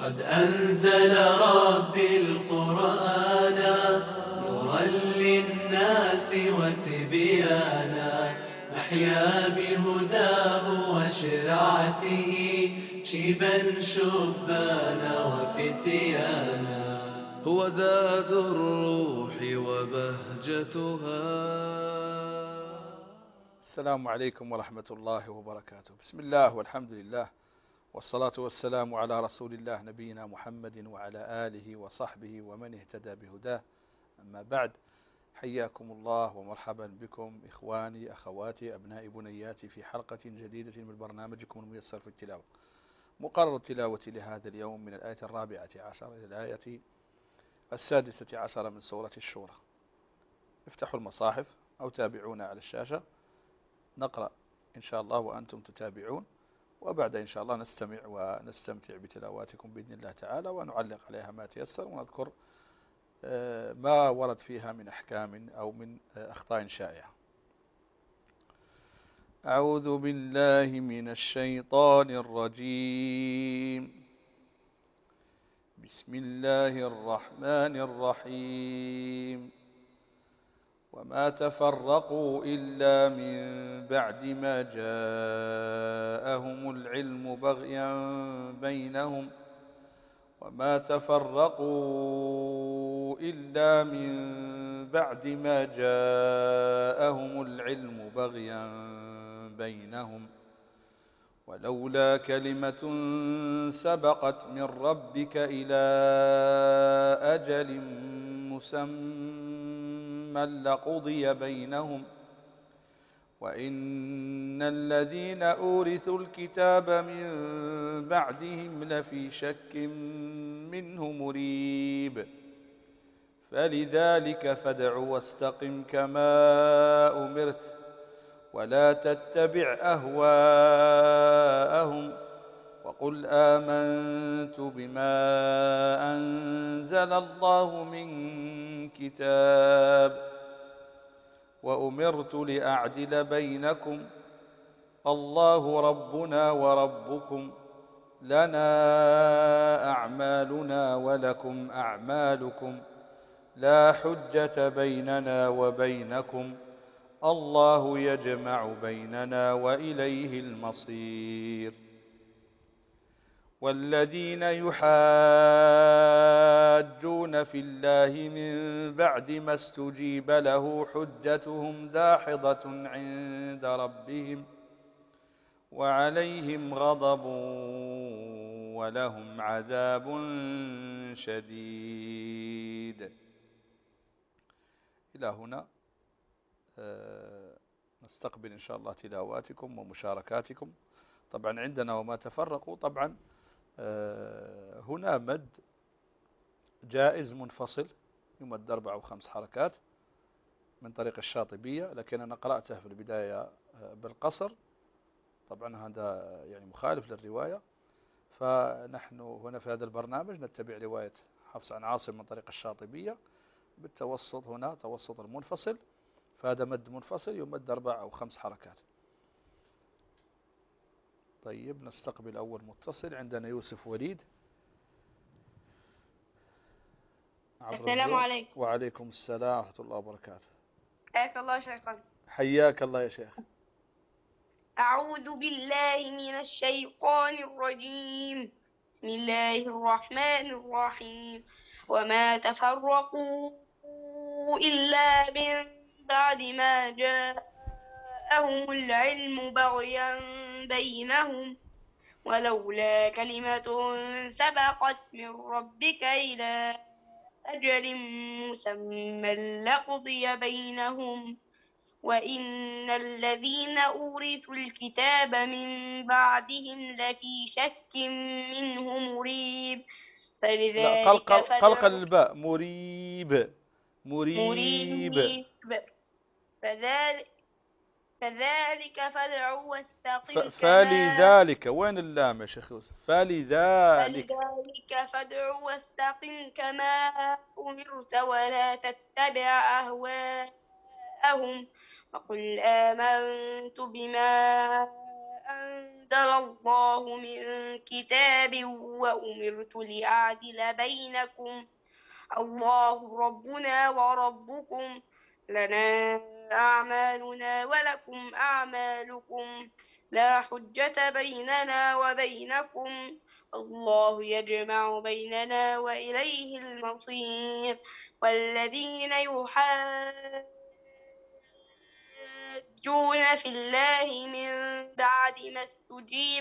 قد أنزل ربي القرآن نورا للناس وتبيانا نحيا بهداه وشرعته شيبا شبانا وفتيانا هو زاد الروح وبهجتها. السلام عليكم ورحمة الله وبركاته. بسم الله والحمد لله والصلاة والسلام على رسول الله نبينا محمد وعلى آله وصحبه ومن اهتدى بهداه. أما بعد، حياكم الله ومرحبا بكم إخواني أخواتي أبنائي بنياتي في حلقة جديدة من برنامجكم الميسر في التلاوة. مقرر التلاوة لهذا اليوم من الآية 14 إلى الآية 16 من سورة الشورى. افتحوا المصاحف أو تابعونا على الشاشة، نقرأ إن شاء الله وأنتم تتابعون، وبعد إن شاء الله نستمع ونستمتع بتلاواتكم بإذن الله تعالى، ونعلق عليها ما تيسر، ونذكر ما ورد فيها من أحكام أو من أخطاء شائعة. أعوذ بالله من الشيطان الرجيم. بسم الله الرحمن الرحيم. وما تفرقوا إلا من بعد ما جاءهم العلم بغيا بينهم وما تفرقوا إلا من بعد ما جاءهم العلم بغيا بينهم ولولا كلمة سبقت من ربك إلى أجل مسمى لقضي بينهم وإن الذين أورثوا الكتاب من بعدهم لفي شك منه مريب فلذلك فادع واستقم كما أمرت ولا تتبع أهواءهم وقل آمنت بما أنزل الله من كتاب وأمرت لأعدل بينكم الله ربنا وربكم لنا أعمالنا ولكم أعمالكم لا حجة بيننا وبينكم الله يجمع بيننا وإليه المصير. والذين يحاجون في الله من بعد ما استجيب له حجتهم داحضة عند ربهم وعليهم غضب ولهم عذاب شديد. إلى هنا نستقبل إن شاء الله تلاواتكم ومشاركاتكم. طبعا عندنا وما تفرقوا، طبعا هنا مد جائز منفصل يمد 4 أو 5 حركات من طريق الشاطبية، لكن أنا قرأته في البداية بالقصر، طبعا هذا يعني مخالف للرواية، فنحن هنا في هذا البرنامج نتبع رواية حفص عن عاصم من طريق الشاطبية بالتوسط، هنا توسط المنفصل، فهذا مد منفصل يمد 4 أو 5 حركات. طيب نستقبل أول متصل. عندنا يوسف وليد. السلام عليكم. وعليكم السلام ورحمة الله وبركاته. حياك الله شيخنا. حياك الله يا شيخ. أعوذ بالله من الشيطان الرجيم. بسم الله الرحمن الرحيم. وما تفرقوا إلا من بعد ما جاءهم العلم بغيا بينهم ولولا كلمة سبقت من ربك إلى أجل مسمى لقضي بينهم وإن الذين أورثوا الكتاب من بعدهم لفي شك منه مريب فلذلك قلقل الباء مريب فذلك فادع واستقم فلذلك وين اللام يا شيخ يوسف؟ فلذلك فادع واستقم كما أمرت ولا تتبع أهواءهم وقل آمنت بما أنزل الله من كتاب وأمرت لأعدل بينكم الله ربنا وربكم لنا أعمالنا ولكم أعمالكم لا حجة بيننا وبينكم الله يجمع بيننا وإليه المصير والذين يحاجون في الله من بعد ما استجيب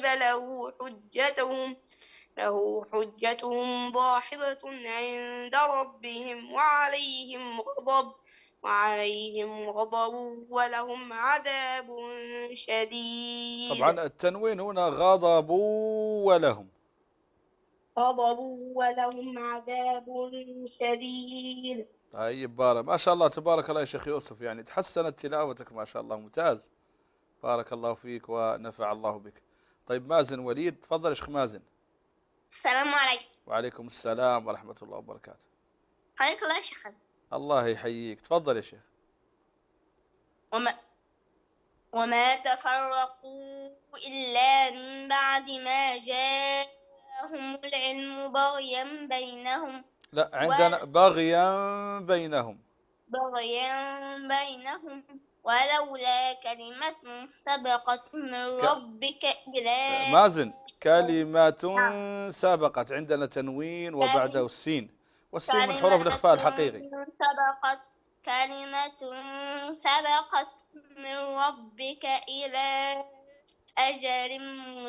له حجتهم ضاحضة عند ربهم وعليهم غضب ولهم عذاب شديد. طبعا التنوين هنا غضب ولهم عذاب شديد. طيب بارك ما شاء الله تبارك الله يا شيخ يوسف، يعني تحسنت تلاوتك ما شاء الله، ممتاز، بارك الله فيك ونفع الله بك. طيب مازن وليد، تفضل يا شيخ مازن. السلام عليكم. وعليكم السلام ورحمة الله وبركاته. حياك الله يا شيخ. الله يحييك، تفضل يا شيخ. وما تفرقوا إلا من بعد ما جاءهم العلم بغيا بينهم. لا عندنا بغيا بينهم. ولولا كلمة سبقت من ربك إلى مازن كلمة سبقت، عندنا تنوين وبعده السين، والسين من حروف الإخفاء الحقيقي. كلمة سبقت من ربك إلى أجل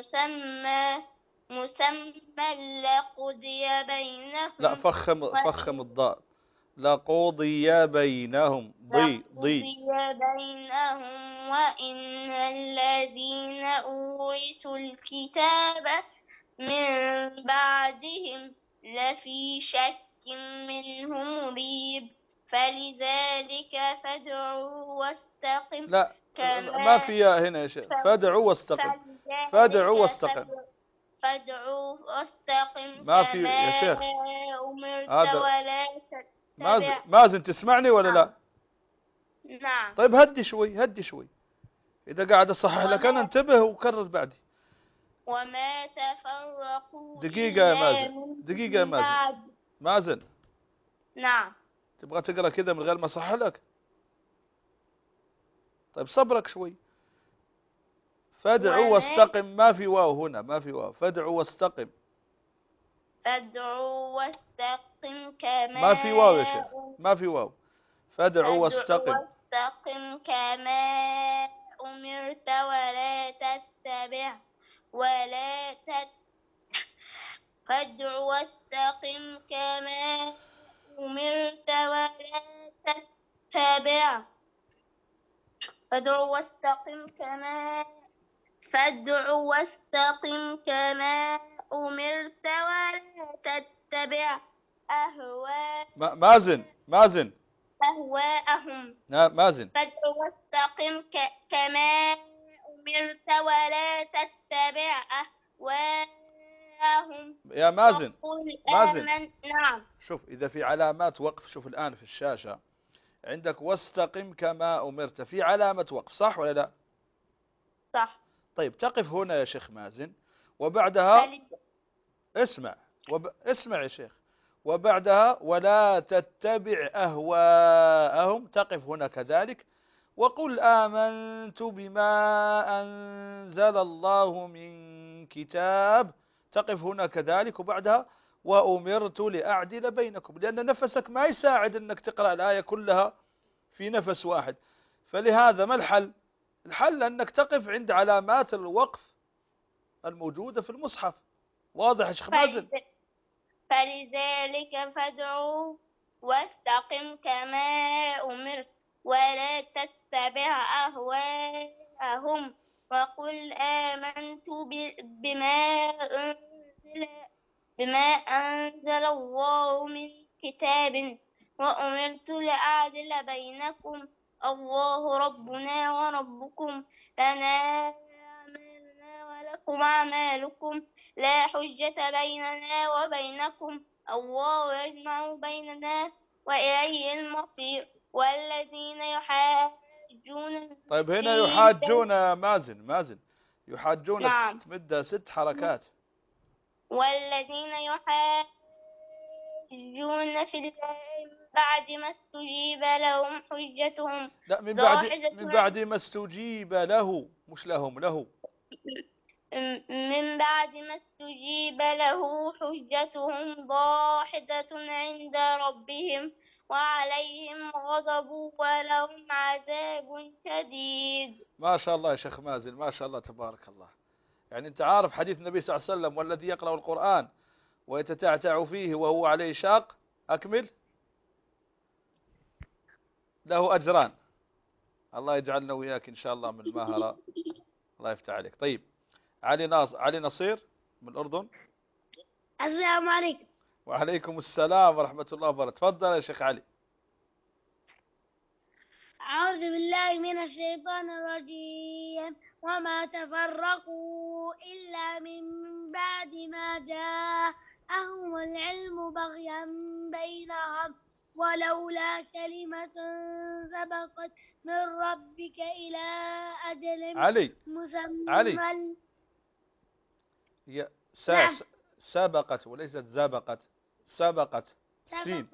مسمى لقضي بينهم. لا فخم الضاء، لقضي بينهم ضي بينهم وإن الذين أورثوا الكتاب من بعدهم لفي شك منه مريب فلذلك فادعوا واستقم. لا ما في هنا يا شيخ، فادعوا واستقم. فادعوا واستقم ما في يا شيخ. أمرت ولا تتبع. مازن تسمعني ولا لا؟ نعم. طيب هدي شوي إذا قاعد أصحح لك أنا، انتبه وكرر بعدي. وما تفرقوا دقيقة يا مازن. نعم. تبغى تقرأ كذا من غير ما أصحح لك؟ طيب صبرك شوي. فادعوا واستقم، ما في واو هنا، ما في واو. فادعوا واستقم كما ما في واو يا شيخ، ما في واو. فادعوا واستقم كما أمرت فادع واستقم كما أمرت ولا تتبع. فادع واستقم كما أمرت ولا تتبع مازن أهواءهم. مازن فادع واستقم كما أمرت ولا تتبع أهواءهم. يا مازن نعم. شوف إذا في علامات وقف، شوف الآن في الشاشة عندك واستقم كما أمرت، في علامة وقف صح ولا لا؟ صح. طيب تقف هنا يا شيخ مازن، وبعدها اسمع يا شيخ، وبعدها ولا تتبع أهواءهم، تقف هنا كذلك، وقل آمنت بما أنزل الله من كتاب، تقف هنا كذلك، وبعدها وأمرت لأعدل بينكم، لأن نفسك ما يساعد أنك تقرأ الآية كلها في نفس واحد. فلهذا ما الحل؟ الحل أنك تقف عند علامات الوقف الموجودة في المصحف. واضح يا شيخ مازن؟ فلذلك فادعوا واستقم كما أمرت ولا تتبع أهواءهم وقل آمنت بما أنزل الله من كتاب وأمرت لأعدل بينكم الله ربنا وربكم لنا أعمالنا ولكم أعمالكم لا حجة بيننا وبينكم الله يجمع بيننا وإليه المصير والذين يحاجون. طيب هنا يحاجون مازن يحاجون نعم. تمدها 6 حركات. والذين يحاجون في الله بعد ما استجيب لهم حجتهم لا، ضاحدة من بعد ما استجيب له، مش لهم، له. من بعد ما استجيب له حجتهم ضاحدة عند ربهم وعليهم غضب ولهم عذاب شديد. ما شاء الله يا شيخ مازن، ما شاء الله تبارك الله. يعني أنت عارف حديث النبي صلى الله عليه وسلم: والذي يقرأ القرآن ويتتعتع فيه وهو عليه شاق، أكمل، له أجران. الله يجعلنا وياك إن شاء الله من الماهرة. الله يفتح عليك. طيب، علي نصير من الأردن. السلام عليكم. وعليكم السلام ورحمة الله وبركاته. تفضل يا شيخ علي. أعوذ بالله من الشيطان الرجيم. وما تفرقوا إلا من بعد ما جاءهم العلم بغيا بينهم ولولا كلمة سبقت من ربك إلى أجل مسمى. نعم. سبقت وليست زبقت. سبقت سين.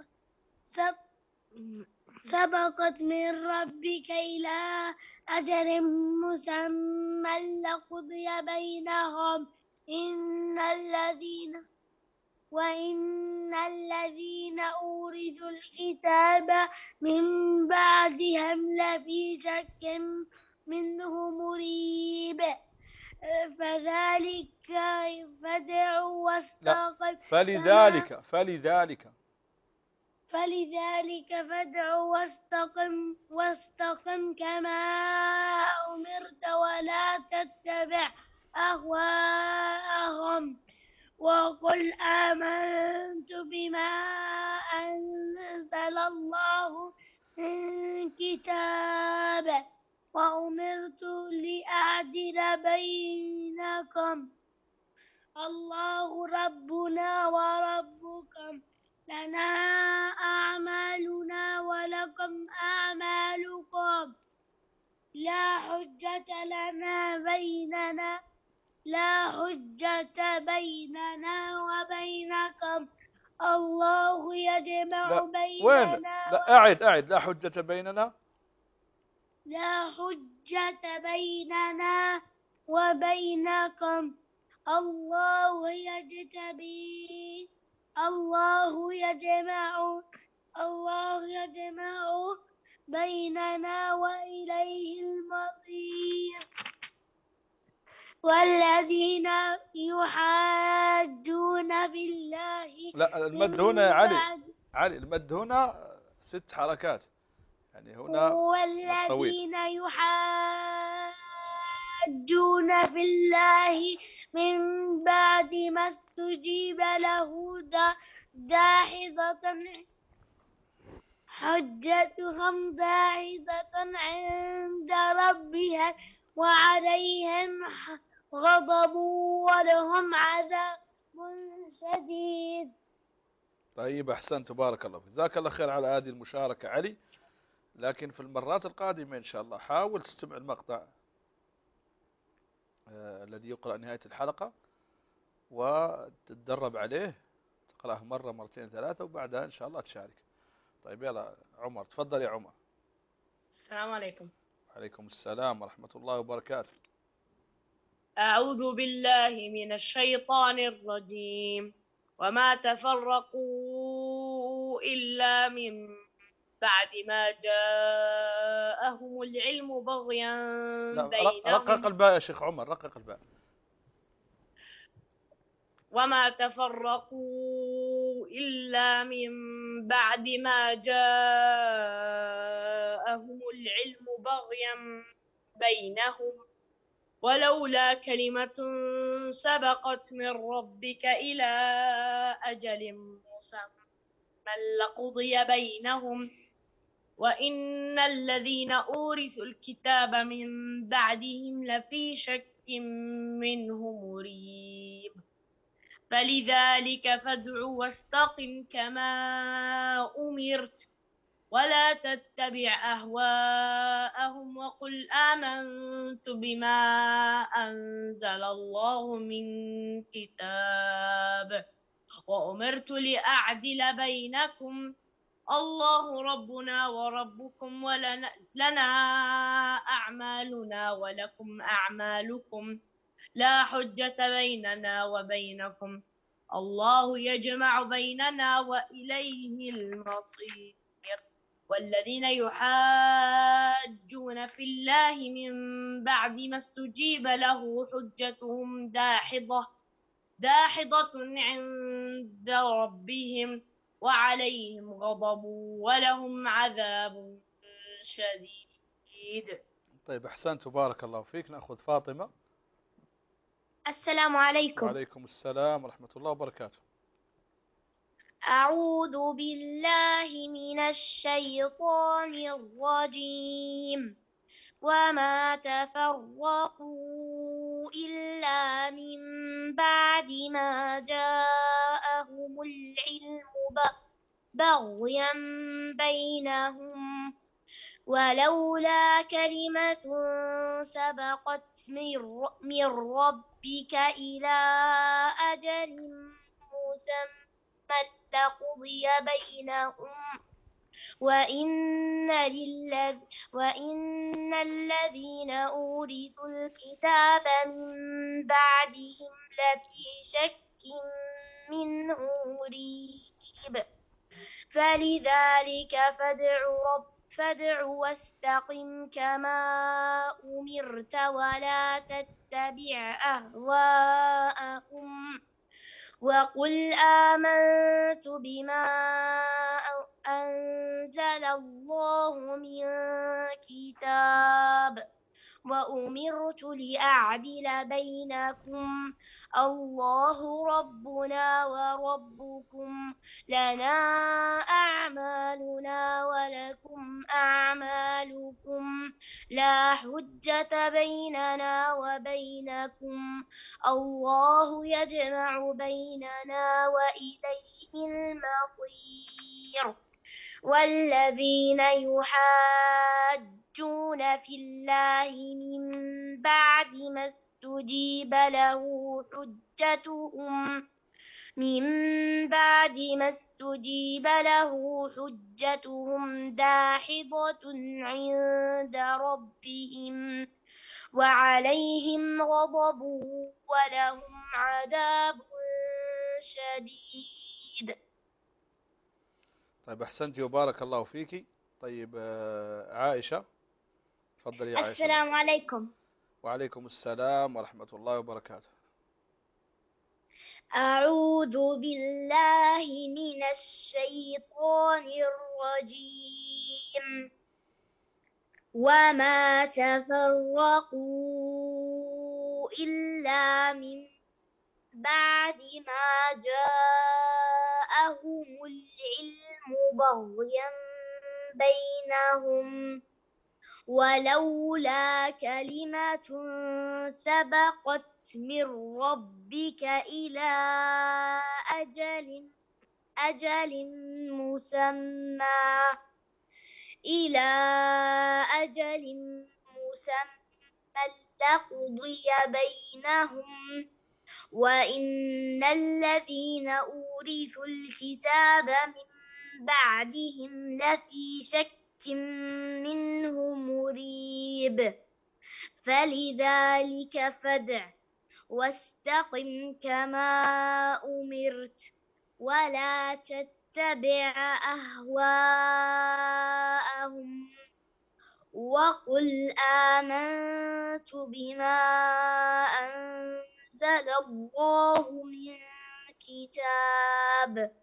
سبقت من ربك إلى أجل مسمى لقضي بينهم وإن الذين أورثوا الكتاب من بعدهم لفي شك منه مريب. فذلك فادع واستقم. فلذلك فادع واستقم كما أمرت ولا تتبع أهواءهم وقل آمنت بما أنزل الله من كتاب وأمرت لأعدل بينكم الله ربنا وربكم لنا أعمالنا ولكم أعمالكم لا حجة بيننا وبينكم الله يجمع بيننا. لا، أعد لا حجة بيننا. لا حجة بيننا وبينكم الله يجمع بيننا وإليه المصير. والذين يحاجون في الله. لا، المد هنا يا علي المد هنا 6 حركات، يعني هنا والذين يحاجون في الله من بعد ما استجيب له حجتهم داحضة عند ربها وعليهم غضب ولهم عذاب شديد. طيب، أحسن، تبارك الله، جزاك الله خير على هذه المشاركة علي. لكن في المرات القادمة إن شاء الله حاول تستمع المقطع الذي يقرأ نهاية الحلقة وتتدرب عليه، تقرأه مرة مرتين 3 وبعدها إن شاء الله تشارك. طيب، يلا عمر، تفضل يا عمر. السلام عليكم. وعليكم السلام ورحمة الله وبركاته. أعوذ بالله من الشيطان الرجيم. وما تفرقوا إلا من بعد ما جاءهم العلم بغيا بينهم. رقق الباء يا شيخ عمر، رقق الباء. وما تفرقوا إلا من بعد ما جاءهم العلم بغيا بينهم ولولا كلمة سبقت من ربك إلى أجل مسمى لقضي بينهم وإن الذين أورثوا الكتاب من بعدهم لفي شك منه مريب. فلذلك فادع واستقم كما أمرت ولا تتبع أهواءهم وقل آمنت بما أنزل الله من كتاب وأمرت لأعدل بينكم الله ربنا وربكم لنا أعمالنا ولكم أعمالكم لا حجة بيننا وبينكم الله يجمع بيننا وإليه المصير والذين يحاجون في الله من بعد ما استجيب له حجتهم داحضة عند ربهم وعليهم غضب ولهم عذاب شديد. طيب أحسنت بارك الله فيك. نأخذ فاطمة. السلام عليكم. وعليكم السلام ورحمة الله وبركاته. أعوذ بالله من الشيطان الرجيم وما تفرقوا إلا من بعد ما جاءهم العلم بغيا بينهم ولولا كلمة سبقت من ربك إلى أجل مسمى لقضي بينهم وإن الذين أورثوا الكتاب من بعدهم لفي شك منه مريب فلذلك فادع واستقم كما أمرت ولا تتبع أهواءهم وقل آمنت بما أنزل الله من كتاب وأمرت لأعدل بينكم الله ربنا وربكم لنا أعمالنا ولكم أعمالكم لا حجة بيننا وبينكم الله يجمع بيننا وإليه المصير والذين يحاجون في الله من بعد ما استجيب له حجتهم داحضة عند ربهم وعليهم غضب ولهم عذاب شديد. طيب أحسنتي وبارك الله فيك. طيب عائشة، تفضلي يا عائشة. السلام عليكم. وعليكم السلام ورحمة الله وبركاته. أعوذ بالله من الشيطان الرجيم وما تفرقوا إلا من بعد ما جاءهم العلم بغيا بينهم ولولا كلمة سبقت من ربك إلى أجل مسمى لقضي بينهم وإن الذين أورثوا الكتاب من بعدهم لفي شك منه مريب فلذلك فادع واستقم كما أمرت ولا تتبع أهواءهم وقل آمنت بما أنزل الله من كتاب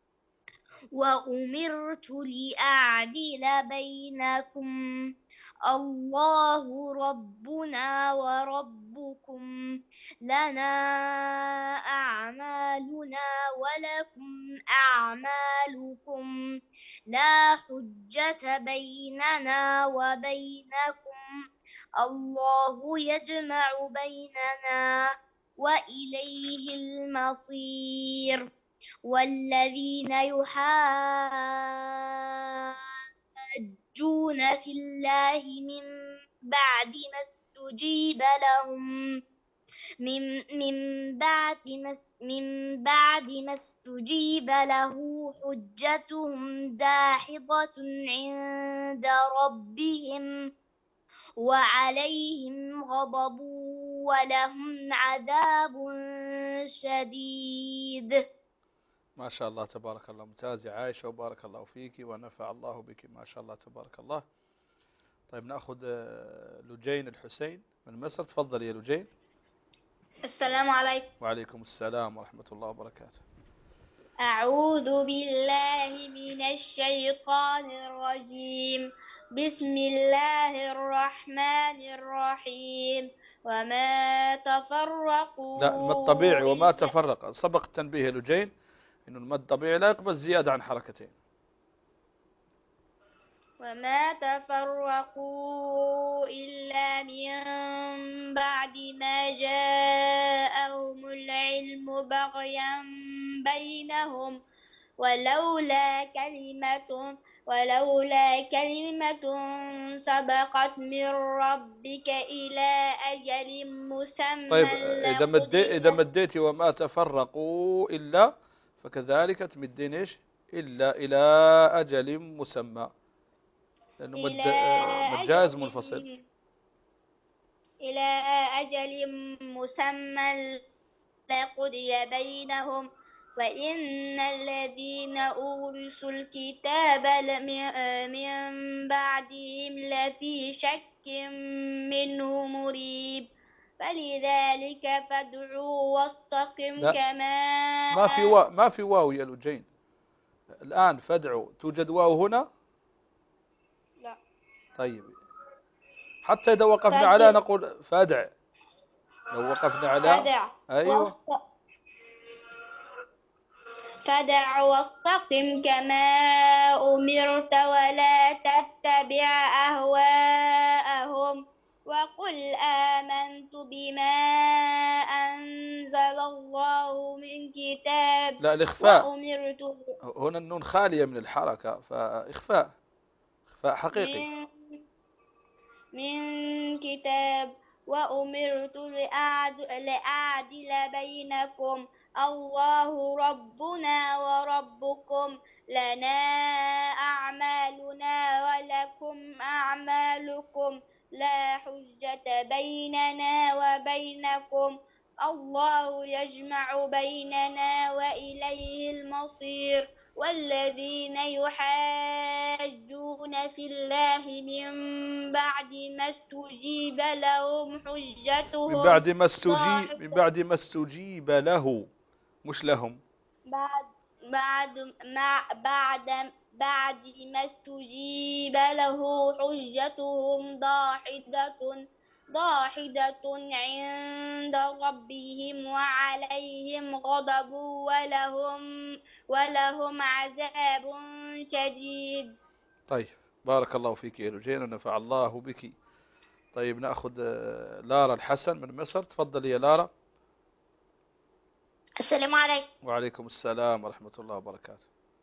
وأمرت لأعدل بينكم الله ربنا وربكم لنا أعمالنا ولكم أعمالكم لا حجة بيننا وبينكم الله يجمع بيننا وإليه المصير والذين يحاجون يحاجون في الله من بعد ما استجيب لهم من بعد ما استجيب له حجتهم داحضة عند ربهم وعليهم غضب ولهم عذاب شديد. ما شاء الله تبارك الله، ممتاز يا عائشة، وبارك الله فيك ونفع الله بك، ما شاء الله تبارك الله. طيب نأخذ لجين الحسين من مصر. تفضل يا لجين. السلام عليكم. وعليكم السلام ورحمة الله وبركاته. أعوذ بالله من الشيطان الرجيم. بسم الله الرحمن الرحيم. وما تفرقوا لا، المد طبيعي. وما تفرق، سبق التنبيه يا لجين إنه المد طبيعي لا يقبل زيادة عن حركتين. وما تفرقوا إلا من بعد ما جاءهم العلم بغيا بينهم ولولا كلمة سبقت من ربك إلى أجل مسمى طيب إذا لقضي. مديتي وما تفرقوا إلا، فكذلك تمدين إيش؟ إلا إلى أجل مسمى، لأنه مد جائز منفصل. إلى أجل مسمى لقضي بينهم وإن الذين أورثوا الكتاب من بعدهم لفي شك منه مريب. فلذلك فادعوا واستقم كما ما في واو يا لجين الآن. فادعوا، توجد واو هنا؟ لا. طيب حتى إذا وقفنا على نقول فادع. لو وقفنا على فادع. أيوة. فادع واستقم كما أمرت ولا تتبع أهواءهم وقل آمنت بما أنزل الله من كتاب. لا، الإخفاء وأمرت هنا النون خالية من الحركة، فإخفاء حقيقي. من كتاب. وأمرت لأعدل بينكم الله ربنا وربكم لنا أعمالنا ولكم أعمالكم لا حجة بيننا وبينكم الله يجمع بيننا وإليه المصير. والذين يحاجون في الله من بعد ما استجيب لهم حجتهم من بعد ما استجيب له، مش لهم. بعد ما استجيب له حجتهم ضاحدة عند ربهم وعليهم غضب ولهم عذاب شديد. طيب بارك الله فيك يا لجين ونفع الله بك. طيب نأخذ لارا الحسن من مصر. تفضل يا لارا. السلام عليكم. وعليكم السلام ورحمة الله وبركاته.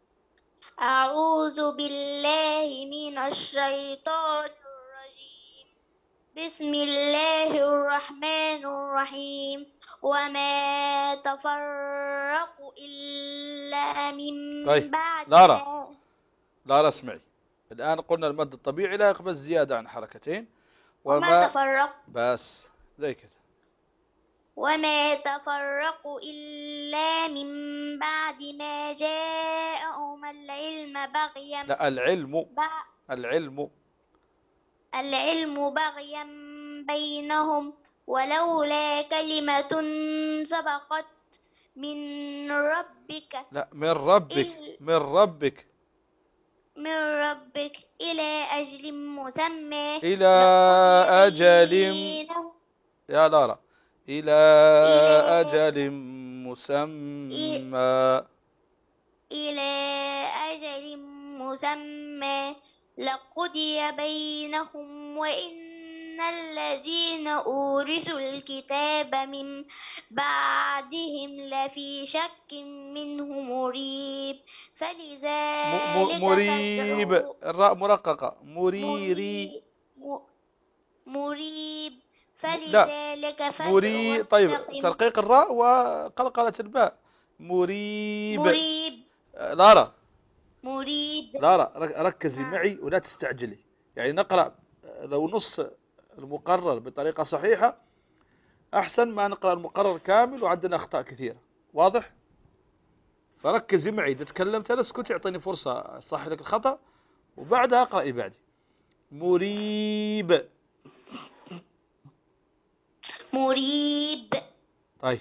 أعوذ بالله من الشيطان الرجيم. بسم الله الرحمن الرحيم. وما تفرق إلا من بعد. لارا اسمعي، الآن قلنا المد الطبيعي لا يقبل زيادة عن حركتين. وما تفرق بس زي كده. وما تفرق إلا من بعد ما جاءهم العلم بغيا. لا، العلم بغيا بينهم ولولا كلمة سبقت من ربك. لا، من ربك إلى أجل مسمى. يا لارا إلى أجل مسمى لقضي بينهم وإن الذين أورثوا الكتاب من بعدهم لفي شك منه مريب. فلذلك مريب، فادع الراء مرققة، مريري. مريب لا، فلذلك فادع طيب، واستقم. ترقيق الراء وقلقلة الباء. مريب. مريب لارا، مريب. لارا، ركزي نعم. معي ولا تستعجلي. يعني نقرأ لو نص المقرر بطريقة صحيحة أحسن ما نقرأ المقرر كامل وعندنا أخطاء كثيرة. واضح؟ فركزي معي، إذا تكلمت أنا اسكتي، اعطيني فرصة أصحح لك الخطأ وبعدها أقرأي بعدي. مريب. مريب طيب،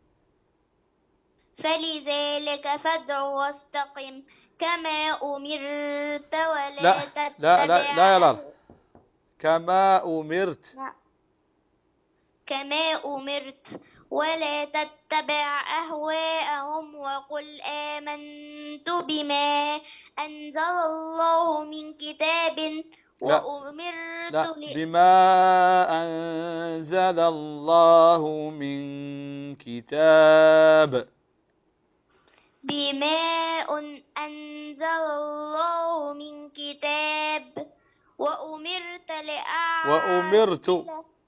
فلذلك فادع واستقم كما أمرت لا ولا لا لا لا تتبع يا لارا، كما أمرت. كما أمرت ولا تتبع أهواءهم وقل آمنت بما أنزل الله من كتاب لا وأمرت لا، بما أنزل الله من كتاب. بما أنزل الله من كتاب وأمرت.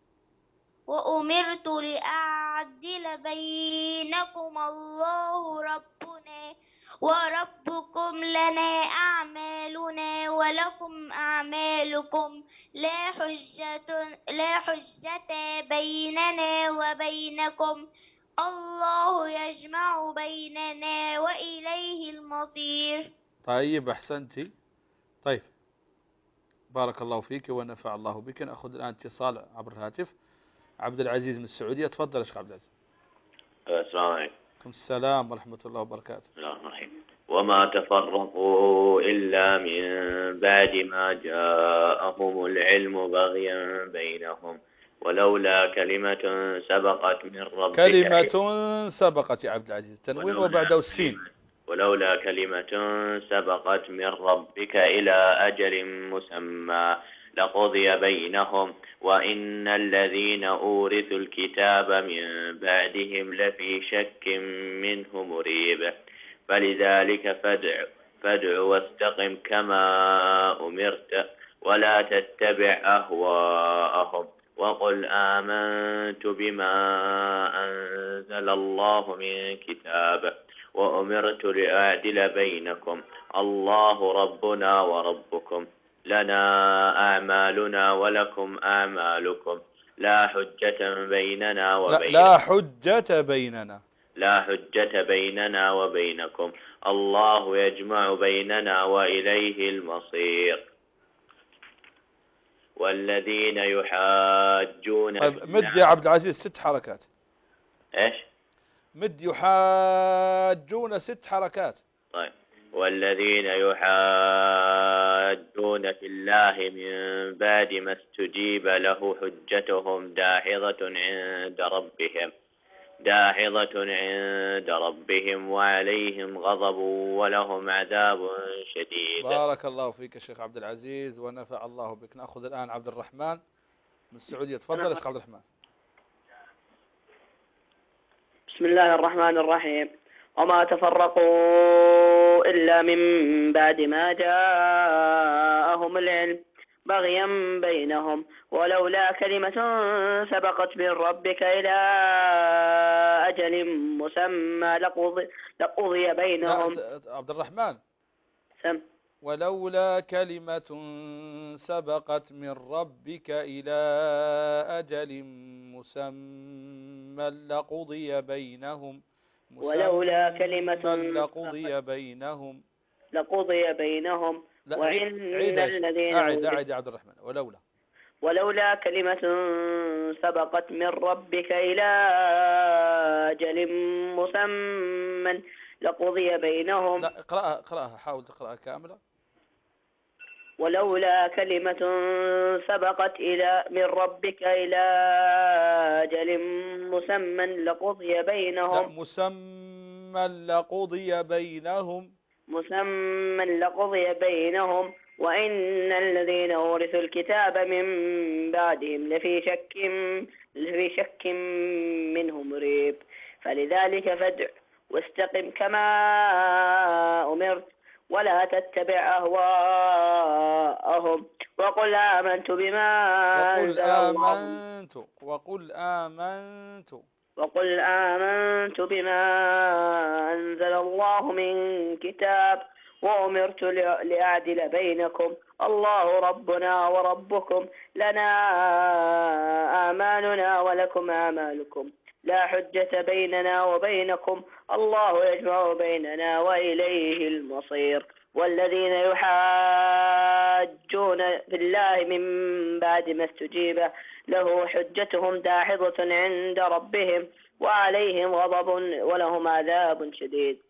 وأمرت لأعدل بينكم الله ربنا وربكم لنا أعمالنا ولكم أعمالكم لا حجة بيننا وبينكم الله يجمع بيننا وإليه المصير. طيب، أحسنتي. طيب، بارك الله فيك ونفع الله بك. نأخذ الآن اتصال عبر الهاتف. عبد العزيز من السعودية، تفضل يا شيخ عبد العزيز. السلام عليكم. السلام ورحمة الله وبركاته. بسم الله الرحمن الرحيم. وما تفرقوا إلا من بعد ما جاءهم العلم بغيا بينهم ولولا كلمة سبقت من ربك كلمة سبقت يا عبد العزيز، تنوين وبعده السين. ولولا كلمة سبقت من ربك إلى أجل مسمى لقضي بينهم وإن الذين أورثوا الكتاب من بعدهم لفي شك منه مريب فلذلك فادع واستقم كما أمرت ولا تتبع أهواءهم وقل آمنت بما أنزل الله من كتاب وأمرت لأعدل بينكم الله ربنا وربكم لنا أعمالنا ولكم أعمالكم لا حجة بيننا وبينكم لا حجة بيننا وبينكم الله يجمع بيننا وإليه المصير. والذين يحاجون طيب، مد يا عبد العزيز 6 حركات. إيش؟ مد يحاجون 6 حركات. طيب. والذين يحاجون في الله من بعد ما استجيب له حجتهم داحضة عند ربهم وعليهم غضب ولهم عذاب شديد. بارك الله فيك يا شيخ عبد العزيز ونفع الله بك. نأخذ الآن عبد الرحمن من السعودية، تفضل يا شيخ عبد الرحمن. بسم الله الرحمن الرحيم. وما تفرقوا إلا من بعد ما جاءهم العلم بغيا بينهم ولولا كلمة سبقت من ربك إلى أجل مسمى لقضي بينهم. عبد الرحمن، سم. ولولا كلمة سبقت من ربك إلى أجل مسمى لقضي بينهم. ولولا كلمة لقضي بينهم. وإن الذين أعد يا عبد الرحمن. ولولا كلمة سبقت من ربك إلى أجل مسمى لقضي بينهم. لا، اقرأها، حاول تقرأها كاملة. ولولا كلمة سبقت من ربك إلى أجل مسمى لقضي بينهم. لا، مسمى لقضي بينهم. وإن الذين أورثوا الكتاب من بعدهم لفي شك منه مريب فلذلك فادع واستقم كما أمرت ولا تتبع أهواءهم وقل آمنت بما أنزل الله وقل آمنت بما أنزل الله من كتاب وأمرت لأعدل بينكم الله ربنا وربكم لنا آمالنا ولكم آمالكم لا حجة بيننا وبينكم الله يجمع بيننا وإليه المصير والذين يحاجون في الله من بعد ما استجيب له حجتهم داحضة عند ربهم وعليهم غضب ولهم عذاب شديد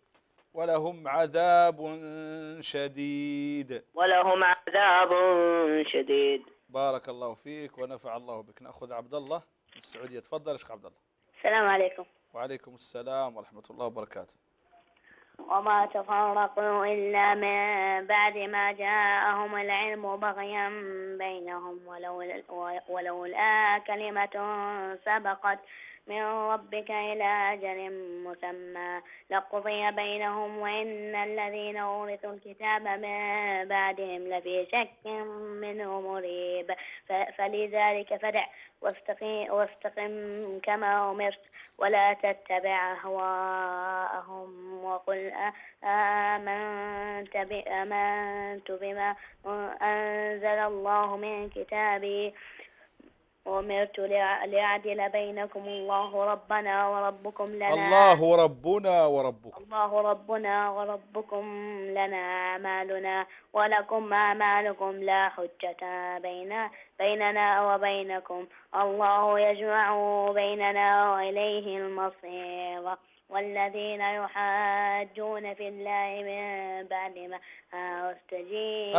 بارك الله فيك ونفع الله بك. نأخذ عبد الله من السعودية. تفضل شيخ عبد الله. السلام عليكم. وعليكم السلام ورحمة الله وبركاته. وما تفرقوا إلا من بعد ما جاءهم العلم بغيا بينهم ولولا كلمة سبقت من ربك إلى أجل مسمى لقضي بينهم وإن الذين أورثوا الكتاب من بعدهم لفي شك منه مريب فلذلك فدع واستقم كما أمرت ولا تتبع أهواءهم وقل آمنت بما أنزل الله من كتابه وأمرت لأعدل بينكم الله ربنا وربكم لنا أعمالنا ولكم أعمالكم لا حجة بيننا وبينكم الله يجمع بيننا وإليه المصير والذين يحاجون في الله من بعد ما استجيب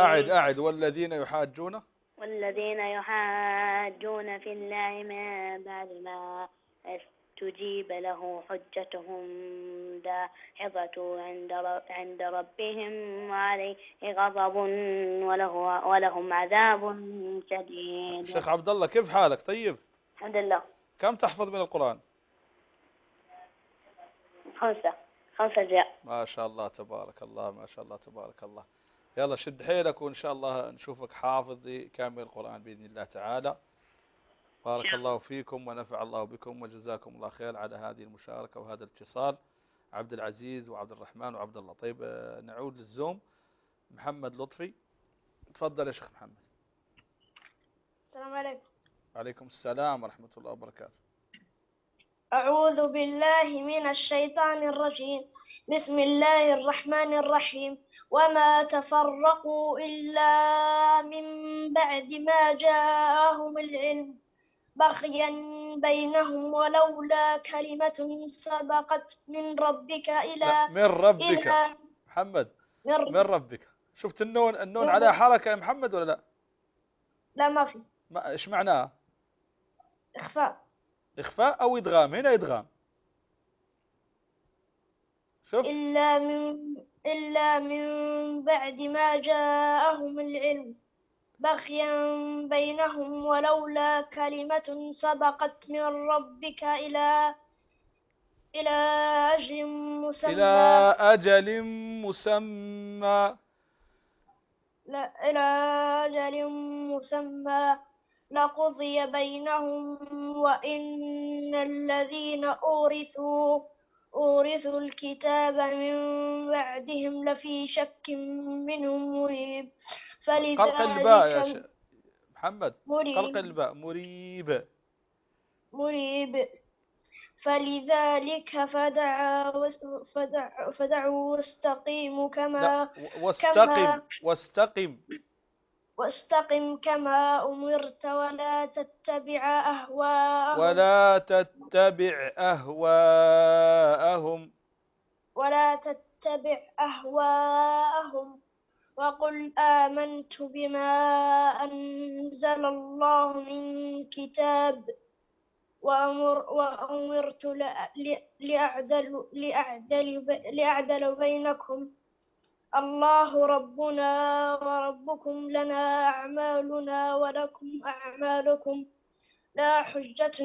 والذين يحاجون في الله من بعد ما استجيب له حجتهم داحضة عند ربهم وعليه غضب ولهم عذاب شديد. شيخ عبد الله كيف حالك؟ طيب الحمد لله. كم تحفظ من القرآن؟ 5 أجزاء. ما شاء الله تبارك الله، ما شاء الله تبارك الله. يلا شد حيلك وإن شاء الله نشوفك حافظ كامل القرآن بإذن الله تعالى. بارك الله فيكم ونفع الله بكم وجزاكم الله خير على هذه المشاركة وهذا الاتصال. عبد العزيز وعبد الرحمن وعبد الله. طيب نعود للزوم. محمد لطفي تفضل يا شيخ محمد. السلام عليكم. وعليكم السلام ورحمة الله وبركاته. أعوذ بالله من الشيطان الرجيم. بسم الله الرحمن الرحيم. وما تفرقوا إلا من بعد ما جاءهم العلم بغيا بينهم ولولا كلمة سبقت من ربك إلى محمد من ربك. شفت النون عليها حركة يا محمد ولا لا؟ لا ما في. إيش معناه؟ إخفاء أو إدغام. هنا إدغام. شوف إلا من بعد ما جاءهم العلم بغيا بينهم ولولا كلمة سبقت من ربك إلى أجل مسمى لقضي بينهم وإن الذين أورثوا الكتاب من بعدهم لفي شك منه مريب قلق الباء يا محمد. قلق الباء. مريب. فلذلك فدعوا واستقيموا كما واستقم كما أمرت ولا تتبع أهواءهم وقل آمنت بما أنزل الله من كتاب وأمرت لأعدل بينكم الله ربنا وربكم لنا أعمالنا ولكم أعمالكم لا حجة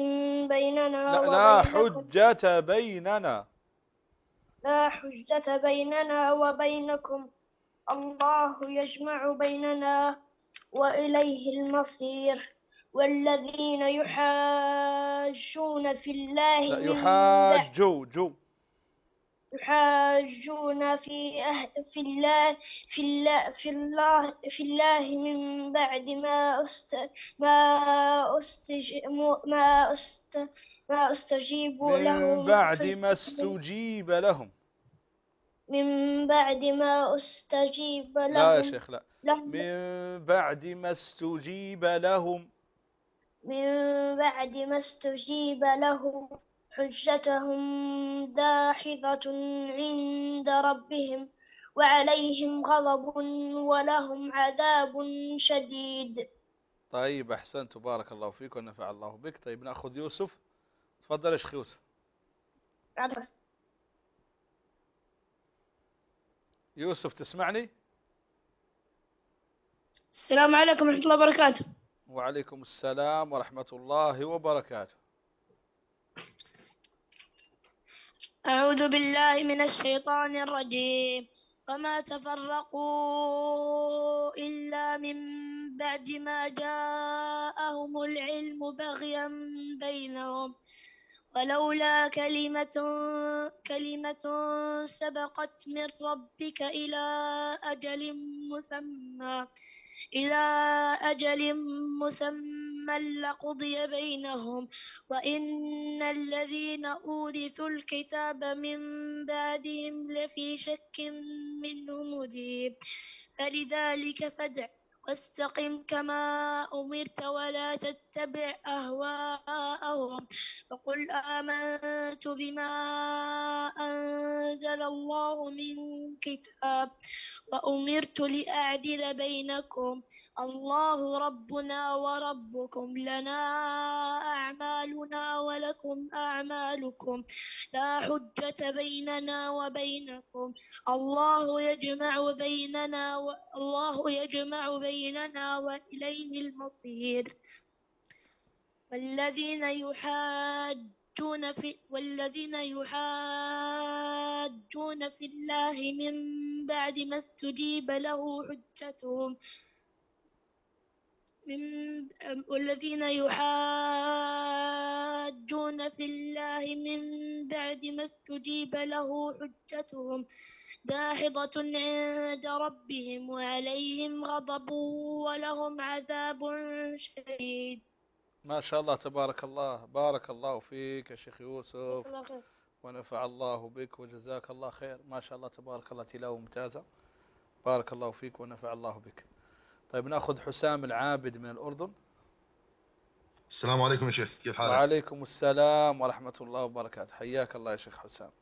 بيننا وبينكم الله يجمع بيننا وإليه المصير. والذين يحاجون في الله لا، من بعد يحاجون في الله من بعد ما استجيبوا من له بعد ما استجيب لهم. من بعد ما استجيب لا يا لهم شيخ، لا. من بعد ما استجيب لهم. من بعد ما استجيب لهم حجتهم داحضة عند ربهم وعليهم غضب ولهم عذاب شديد. طيب أحسنت، بارك الله فيك ونفع الله بك. طيب نأخذ يوسف. تفضل يا شيخ يوسف. يوسف تسمعني؟ السلام عليكم ورحمة الله وبركاته. وعليكم السلام ورحمة الله وبركاته. أعوذ بالله من الشيطان الرجيم. وما تفرقوا إلا من بعد ما جاءهم العلم بغيا بينهم ولولا كلمة سبقت من ربك إلى أجل مسمى لقضي بينهم وإن الذين أورثوا الكتاب من بعدهم لفي شك منه مريب. فلذلك فادع واستقم كما أمرت ولا تتبع أهواءهم وقل آمنت بما أنزل الله من كتاب وأمرت لأعدل بينكم الله ربنا وربكم لنا أعمالنا ولكم أعمالكم لا حجة بيننا وبينكم الله يجمع بيننا وإليه المصير. والذين يحاجون في الله من بعد ما استجيب له حجتهم والذين يحاجون في الله من بعد ما استجيب له حجتهم داحضة عند ربهم وعليهم غضب ولهم عذاب شديد. ما شاء الله تبارك الله، بارك الله فيك يا شيخ يوسف ونفع الله بك وجزاك الله خير. ما شاء الله تبارك الله، تلاوة ممتازة، بارك الله فيك ونفع الله بك. طيب نأخذ حسام العابد من الأردن. السلام عليكم يا شيخ، كيف حالك؟ وعليكم السلام ورحمة الله وبركاته، حياك الله يا شيخ حسام.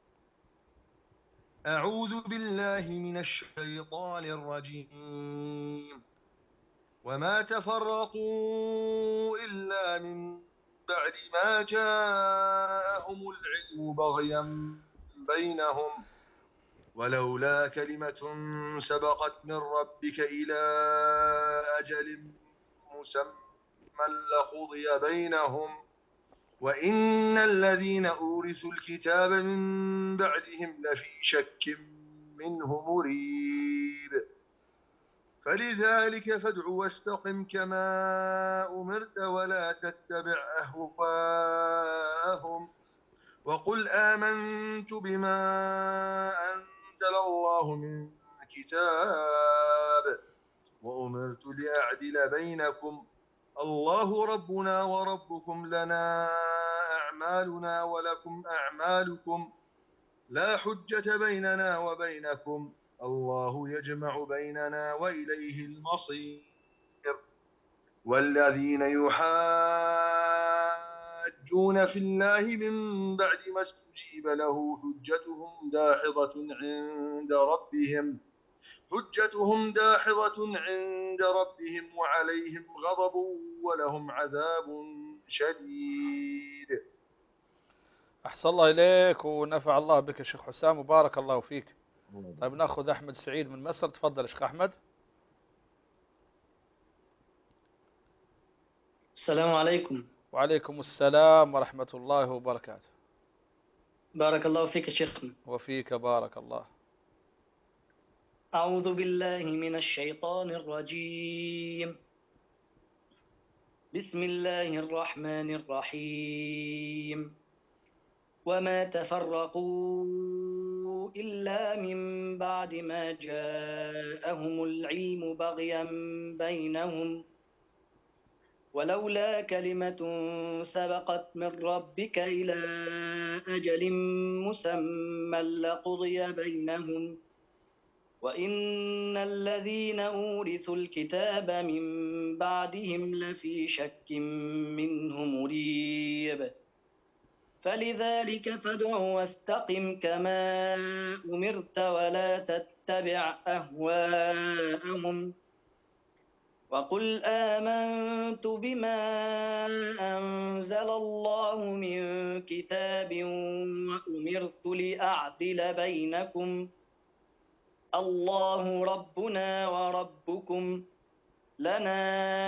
أعوذ بالله من الشيطان الرجيم. وما تفرقوا إلا من بعد ما جاءهم العلم بغيا بينهم ولولا كلمة سبقت من ربك إلى أجل مسمى لقضي بينهم وإن الذين أورثوا الكتاب من بعدهم لفي شك منه مريب. فلذلك فادع واستقم كما أمرت ولا تتبع أهواءهم وقل آمنت بما أنزل الله من كتاب وأمرت لأعدل بينكم الله ربنا وربكم لنا أعمالنا ولكم أعمالكم لا حجة بيننا وبينكم الله يجمع بيننا وإليه المصير. والذين يحاجون في الله من بعد ما استجيب له حجتهم داحضة عند ربهم وعليهم غضب ولهم عذاب شديد. أحسن الله إليك ونفع الله بك يا شيخ حسام وبارك الله فيك. طيب نأخذ أحمد سعيد من مصر. تفضل يا شيخ أحمد. السلام عليكم. وعليكم السلام ورحمة الله وبركاته. بارك الله فيك يا شيخنا. وفيك بارك الله. أعوذ بالله من الشيطان الرجيم. بسم الله الرحمن الرحيم. وما تفرقوا إلا من بعد ما جاءهم العلم بغيا بينهم ولولا كلمة سبقت من ربك إلى أجل مسمى لقضي بينهم وإن الذين أورثوا الكتاب من بعدهم لفي شك منه مريب. فلذلك فادع واستقم كما أمرت ولا تتبع أهواءهم وقل آمنت بما أنزل الله من كتاب وأمرت لأعدل بينكم الله ربنا وربكم لنا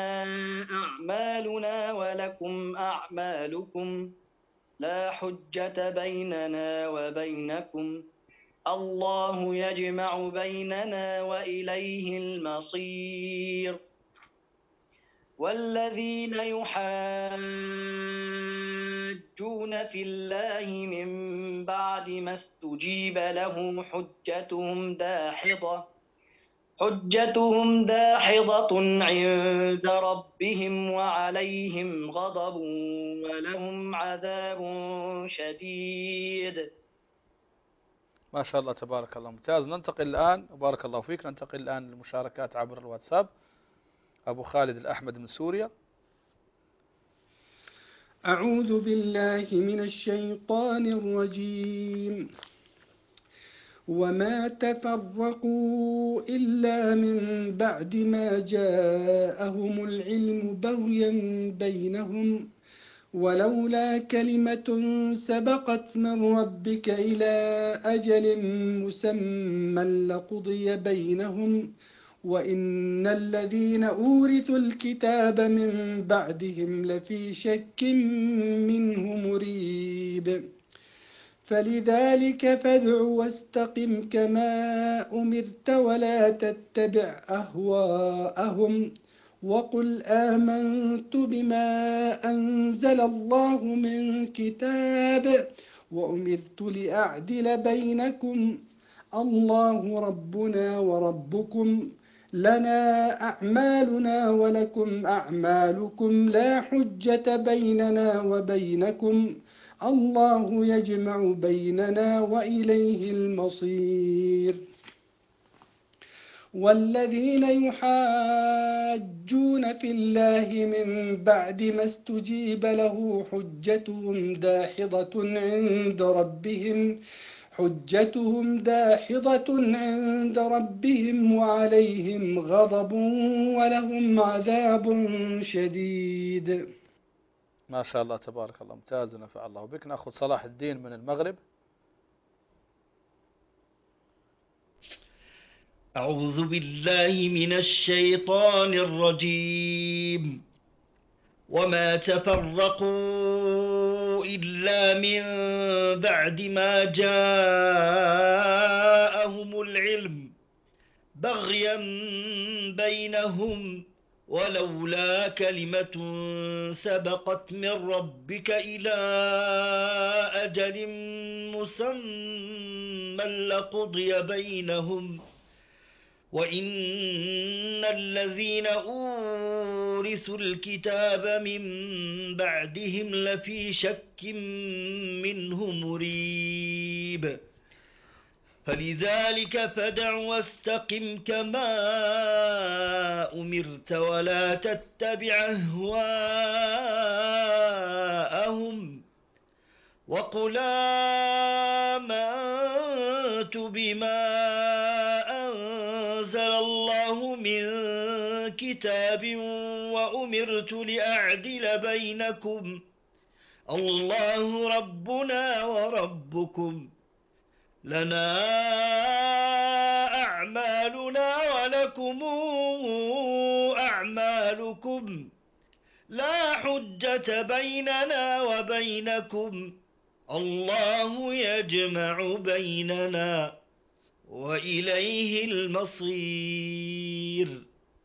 أعمالنا ولكم أعمالكم لا حجة بيننا وبينكم الله يجمع بيننا وإليه المصير. والذين يحاجون في الله من بعد ما استجيب له حجتهم داحضة عند ربهم وعليهم غضب ولهم عذاب شديد. ما شاء الله تبارك الله، ممتاز. ننتقل الآن، بارك الله فيك، ننتقل الآن للمشاركات عبر الواتساب. أبو خالد الأحمد من سوريا. أعوذ بالله من الشيطان الرجيم. وما تفرقوا إلا من بعد ما جاءهم العلم بغيا بينهم ولولا كلمة سبقت من ربك إلى أجل مسمى لقضي بينهم وإن الذين أورثوا الكتاب من بعدهم لفي شك منه مريب. فلذلك فادع واستقم كما أمرت ولا تتبع أهواءهم وقل آمنت بما أنزل الله من كتاب وأمرت لأعدل بينكم الله ربنا وربكم لنا أعمالنا ولكم أعمالكم لا حجة بيننا وبينكم الله يجمع بيننا وإليه المصير. والذين يحاجون في الله من بعد ما استجيب له حجتهم داحضة عند ربهم وعليهم غضب ولهم عذاب شديد. ما شاء الله تبارك الله، ممتاز ونفع الله بك. نأخذ صلاح الدين من المغرب. أعوذ بالله من الشيطان الرجيم. وما تفرقوا إلا من بعد ما جاءهم العلم بغيا بينهم ولولا كلمة سبقت من ربك إلى أجل مسمى لقضي بينهم وإن الذين أورثوا الكتاب من بعدهم لفي شك منه مريب. فلذلك فادع واستقم كما أمرت ولا تتبع أهواءهم وقل آمنت بما أنزل الله من كتاب وأمرت لأعدل بينكم الله ربنا وربكم لنا أعمالنا ولكم أعمالكم لا حجة بيننا وبينكم الله يجمع بيننا وإليه المصير.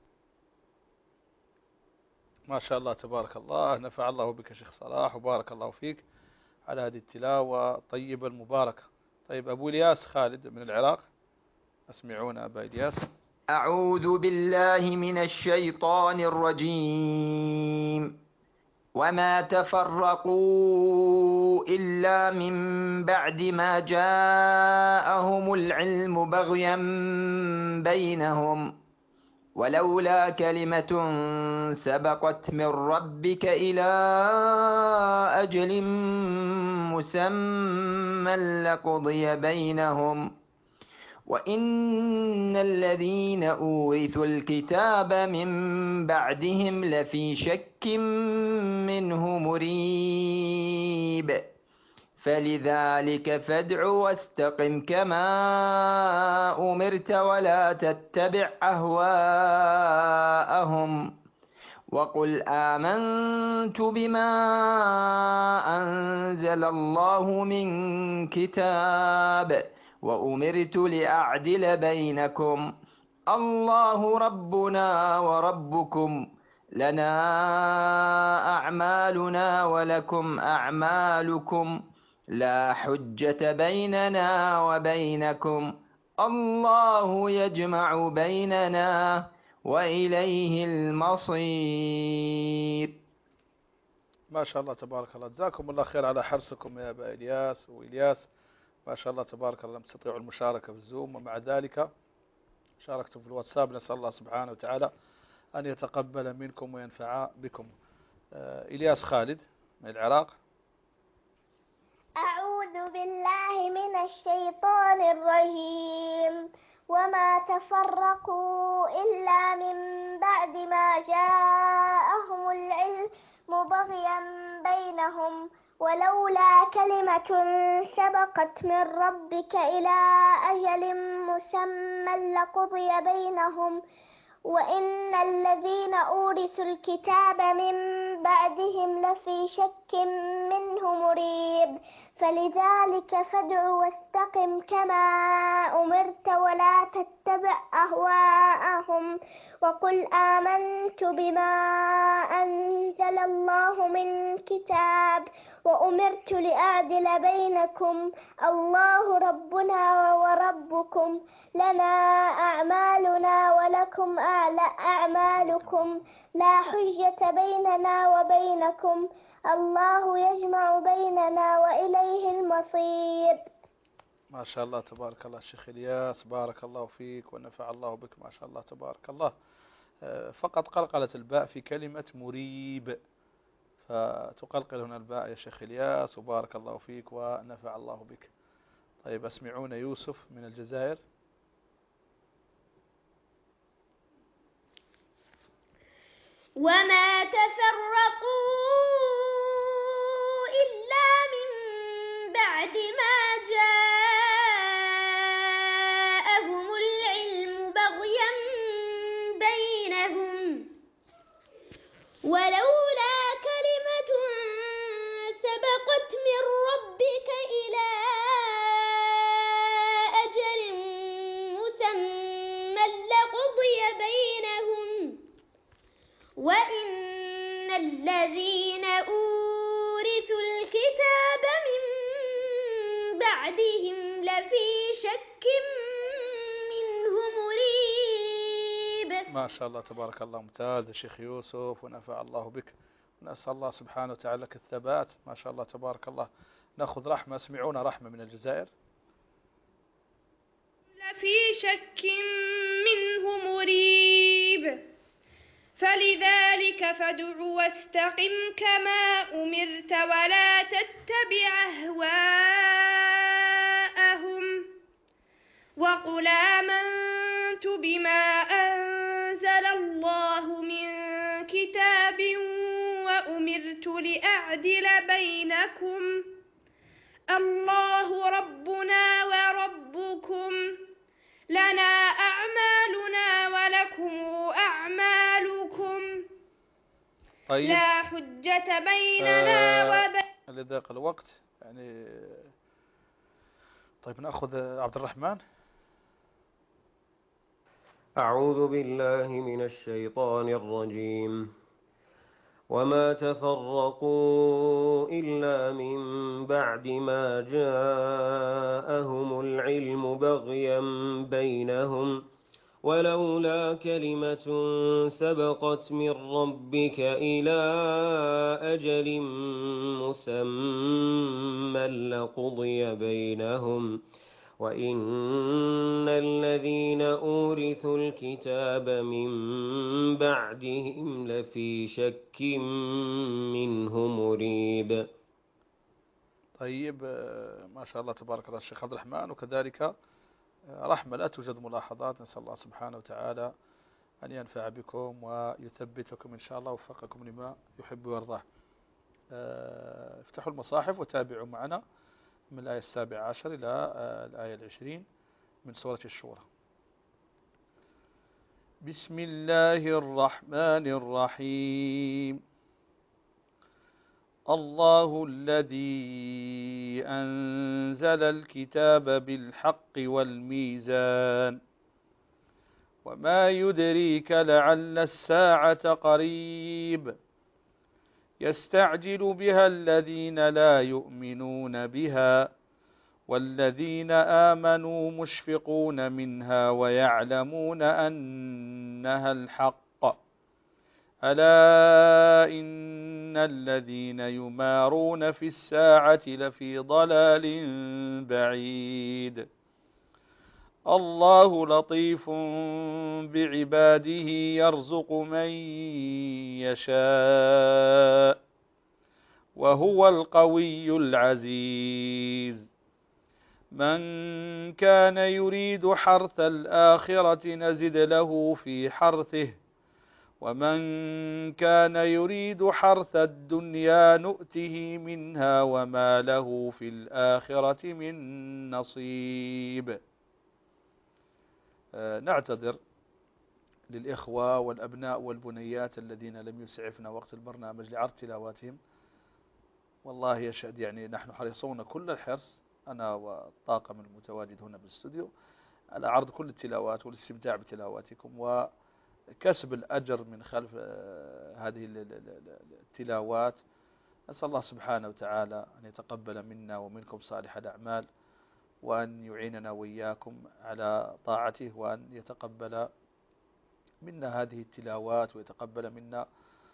ما شاء الله تبارك الله، نفع الله بك شيخ صلاح وبارك الله فيك على هذه التلاوة الطيبة المباركة. طيب أبو إلياس خالد من العراق، أسمعونا أبا إلياس. أعوذ بالله من الشيطان الرجيم. وما تفرقوا إلا من بعد ما جاءهم العلم بغيا بينهم ولولا كلمة سبقت من ربك إلى أجل مسمى لقضي بينهم وإن الذين أورثوا الكتاب من بعدهم لفي شك منه مريب فلذلك فادع واستقم كما أمرت ولا تتبع أهواءهم وقل آمنت بما أنزل الله من كتاب وأمرت لأعدل بينكم الله ربنا وربكم لنا أعمالنا ولكم أعمالكم لا حجة بيننا وبينكم الله يجمع بيننا وإليه المصير. ما شاء الله تبارك الله، جزاكم الله خير على حرصكم يا أبا إلياس وإلياس، ما شاء الله تبارك الله. لم تستطيعوا المشاركة في الزوم ومع ذلك شاركتم في الواتساب. نسأل الله سبحانه وتعالى أن يتقبل منكم وينفع بكم. إلياس خالد من العراق. أعوذ بالله من الشيطان الرجيم. وما تفرقوا إلا من بعد ما جاءهم العلم بغيا بينهم ولولا كلمة سبقت من ربك إلى أجل مسمى لقضي بينهم وإن الذين أورثوا الكتاب من بعدهم لفي شك منه مريب فلذلك فادع واستقم كما أمرت ولا تتبع أهواءهم وقل آمنت بما أنزل الله من كتاب وأمرت لأعدل بينكم الله ربنا وربكم لنا أعمالنا ولكم أعمالكم لا حجة بيننا وبينكم الله يجمع بيننا وإليه المصير. ما شاء الله تبارك الله الشيخ إلياس، بارك الله فيك ونفع الله بك، ما شاء الله تبارك الله. فقط قلقلت الباء في كلمة مريب، فتقلقل هنا الباء يا شيخ إلياس وبارك الله فيك ونفع الله بك. طيب اسمعونا يوسف من الجزائر. وما تفرقوا إلا من بعد ما جاءهم العلم بغيا بينهم ولولا كلمة سبقت من ربك إلى أجل مسمى لقضي بينهم وإن الذين أورثوا الكتاب من بعدهم لفي شك منه مريب. ما شاء الله تبارك الله، ممتاز يا شيخ يوسف ونفع الله بك، ونسأل الله سبحانه وتعالى لك الثبات. ما شاء الله تبارك الله. نأخذ رحمة، اسمعونا رحمة من الجزائر. لفي شك منه مريب فلذلك فادع واستقم كما أمرت ولا تتبع أهواءهم وقل آمنت بما أنزل الله من كتاب وأمرت لأعدل بينكم الله ربنا وربكم لنا أعمالنا ولكم أعمالكم طيب. لا حجة بيننا أعوذ بالله من الشيطان الرجيم. وما تفرقوا إلا من بعد ما جاءهم العلم بغيا بينهم ولولا كلمة سبقت من ربك إلى أجل مسمى لقضي بينهم وإن الذين أورثوا الكتاب من بعدهم لفي شك منه مريب. طيب، ما شاء الله تبارك الله الشيخ عبد الرحمن. وكذلك رحمة، لا توجد ملاحظات. نسأل الله سبحانه وتعالى أن ينفع بكم ويثبتكم إن شاء الله ووفقكم لما يحب ويرضاه. افتحوا المصاحف وتابعوا معنا من الآية 17 إلى الآية 20 من سورة الشورى. بسم الله الرحمن الرحيم. الله الذي أنزل الكتاب بالحق والميزان وما يدريك لعل الساعة قريب يستعجل بها الذين لا يؤمنون بها والذين آمنوا مشفقون منها ويعلمون أنها الحق ألا إن الذين يمارون في الساعة لفي ضلال بعيد الله لطيف بعباده يرزق من يشاء وهو القوي العزيز من كان يريد حرث الآخرة نزد له في حرثه ومن كان يريد حرث الدنيا نؤته منها وما له في الآخرة من نصيب. نعتذر للإخوة والأبناء والبنيات الذين لم يسعفنا وقت البرنامج لعرض تلاواتهم. والله يشهد يعني نحن حريصون كل الحرص أنا والطاقم المتواجد هنا بالاستوديو على عرض كل التلاوات والاستمتاع بتلاواتكم وكسب الأجر من خلف هذه التلاوات. نسأل الله سبحانه وتعالى أن يتقبل منا ومنكم صالح الأعمال وأن يعيننا وإياكم على طاعته وأن يتقبل منا هذه التلاوات ويتقبل منا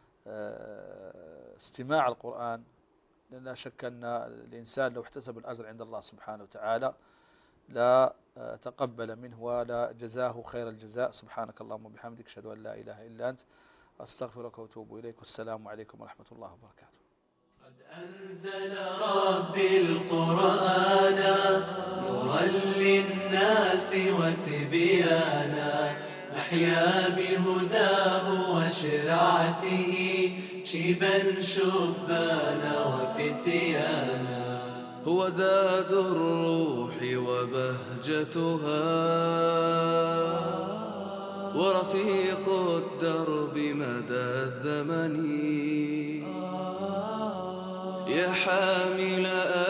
استماع القرآن، لأن لا شك أن الإنسان لو احتسب الأجر عند الله سبحانه وتعالى لا تقبل منه ولا جزاه خير الجزاء. سبحانك اللهم وبحمدك أشهد أن لا إله إلا أنت أستغفرك وأتوب إليك والسلام عليكم ورحمة الله وبركاته. قد أنزل ربي القرآن نورا للناس وتبيانا نحيا بهداه وشرعته شيبا شبانا وفتيانا هو زاد الروح وبهجتها ورفيق الدرب مدى الزمن يا حامل